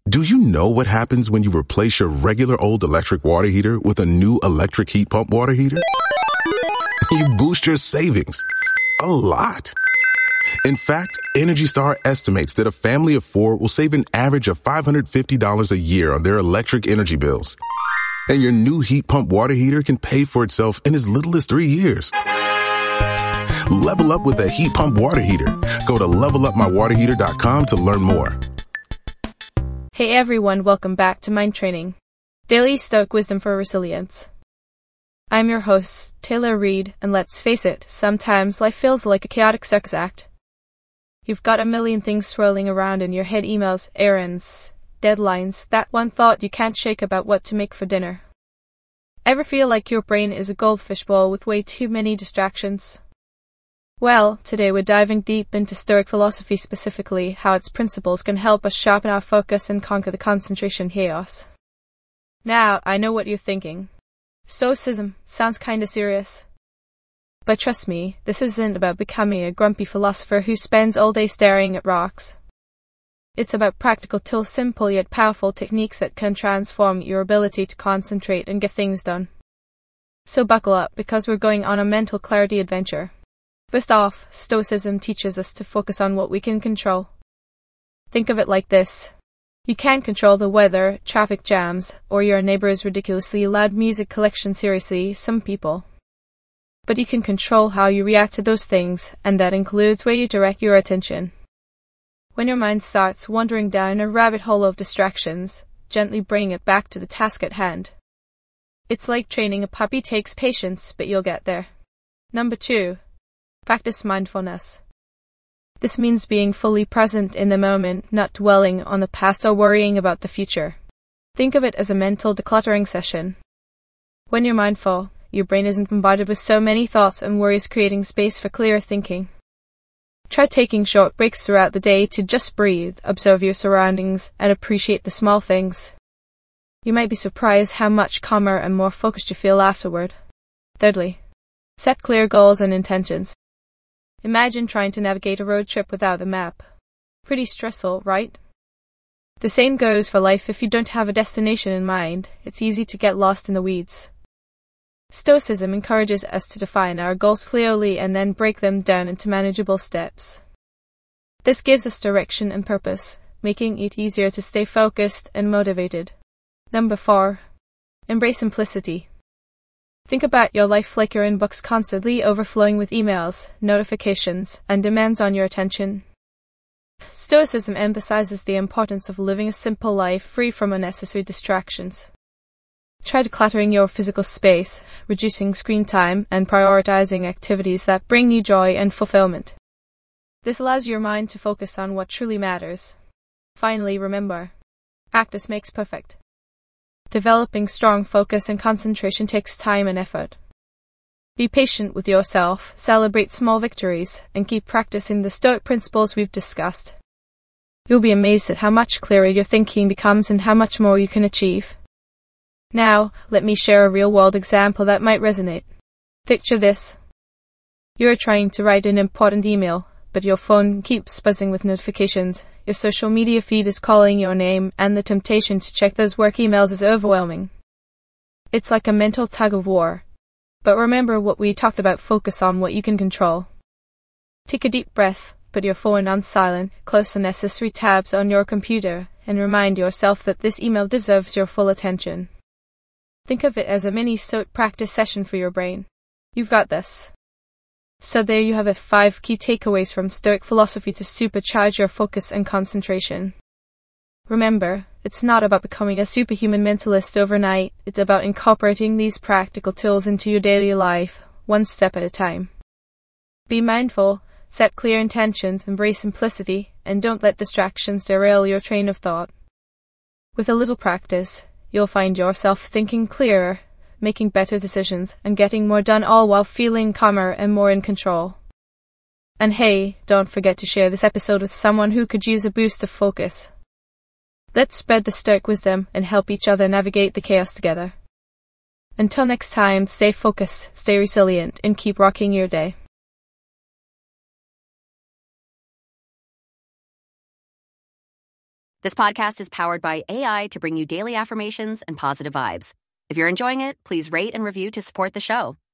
Do you know what happens when you replace your regular old electric water heater with a new electric heat pump water heater? You boost your savings a lot. In fact, Energy Star estimates that a family of 4 will save an average of $550 a year on their electric energy bills. And your new heat pump water heater can pay for itself in as little as 3 years. Level up with a heat pump water heater. Go to levelupmywaterheater.com to learn more. Hey everyone, welcome back to Mind Training, Daily Stoic Wisdom for Resilience. I'm your host, Taylor Reed, and let's face it, sometimes life feels like a chaotic circus act. You've got a million things swirling around in your head: emails, errands, deadlines, that one thought you can't shake about what to make for dinner. Ever feel like your brain is a goldfish bowl with way too many distractions? Well, today we're diving deep into Stoic philosophy, specifically how its principles can help us sharpen our focus and conquer the concentration chaos. Now, I know what you're thinking. Stoicism sounds kinda serious. But trust me, this isn't about becoming a grumpy philosopher who spends all day staring at rocks. It's about practical tools, simple yet powerful techniques that can transform your ability to concentrate and get things done. So buckle up, because we're going on a mental clarity adventure. First off, Stoicism teaches us to focus on what we can control. Think of it like this. You can't control the weather, traffic jams, or your neighbor's ridiculously loud music collection. Seriously, some people. But you can control how you react to those things, and that includes where you direct your attention. When your mind starts wandering down a rabbit hole of distractions, gently bring it back to the task at hand. It's like training a puppy. Takes patience, but you'll get there. Number 2. Practice mindfulness. This means being fully present in the moment, not dwelling on the past or worrying about the future. Think of it as a mental decluttering session. When you're mindful, your brain isn't bombarded with so many thoughts and worries, creating space for clear thinking. Try taking short breaks throughout the day to just breathe, observe your surroundings, and appreciate the small things. You might be surprised how much calmer and more focused you feel afterward. Thirdly, set clear goals and intentions. Imagine trying to navigate a road trip without a map. Pretty stressful, right? The same goes for life. If you don't have a destination in mind, it's easy to get lost in the weeds. Stoicism encourages us to define our goals clearly and then break them down into manageable steps. This gives us direction and purpose, making it easier to stay focused and motivated. Number 4. Embrace simplicity. Think about your life like your inbox constantly overflowing with emails, notifications, and demands on your attention. Stoicism emphasizes the importance of living a simple life free from unnecessary distractions. Try decluttering your physical space, reducing screen time, and prioritizing activities that bring you joy and fulfillment. This allows your mind to focus on what truly matters. Finally, remember, practice makes perfect. Developing strong focus and concentration takes time and effort. Be patient with yourself, celebrate small victories, and keep practicing the Stoic principles we've discussed. You'll be amazed at how much clearer your thinking becomes and how much more you can achieve. Now, let me share a real-world example that might resonate. Picture this. You're trying to write an important email, but your phone keeps buzzing with notifications. Your social media feed is calling your name, and the temptation to check those work emails is overwhelming. It's like a mental tug-of-war. But remember what we talked about: focus on what you can control. Take a deep breath, put your phone on silent, close unnecessary tabs on your computer, and remind yourself that this email deserves your full attention. Think of it as a mini Stoic practice session for your brain. You've got this. So there you have it, 5 key takeaways from Stoic philosophy to supercharge your focus and concentration. Remember, it's not about becoming a superhuman mentalist overnight. It's about incorporating these practical tools into your daily life, one step at a time. Be mindful, set clear intentions, embrace simplicity, and don't let distractions derail your train of thought. With a little practice, you'll find yourself thinking clearer, making better decisions, and getting more done, all while feeling calmer and more in control. And hey, don't forget to share this episode with someone who could use a boost of focus. Let's spread the Stoic wisdom and help each other navigate the chaos together. Until next time, stay focused, stay resilient, and keep rocking your day. This podcast is powered by AI to bring you daily affirmations and positive vibes. If you're enjoying it, please rate and review to support the show.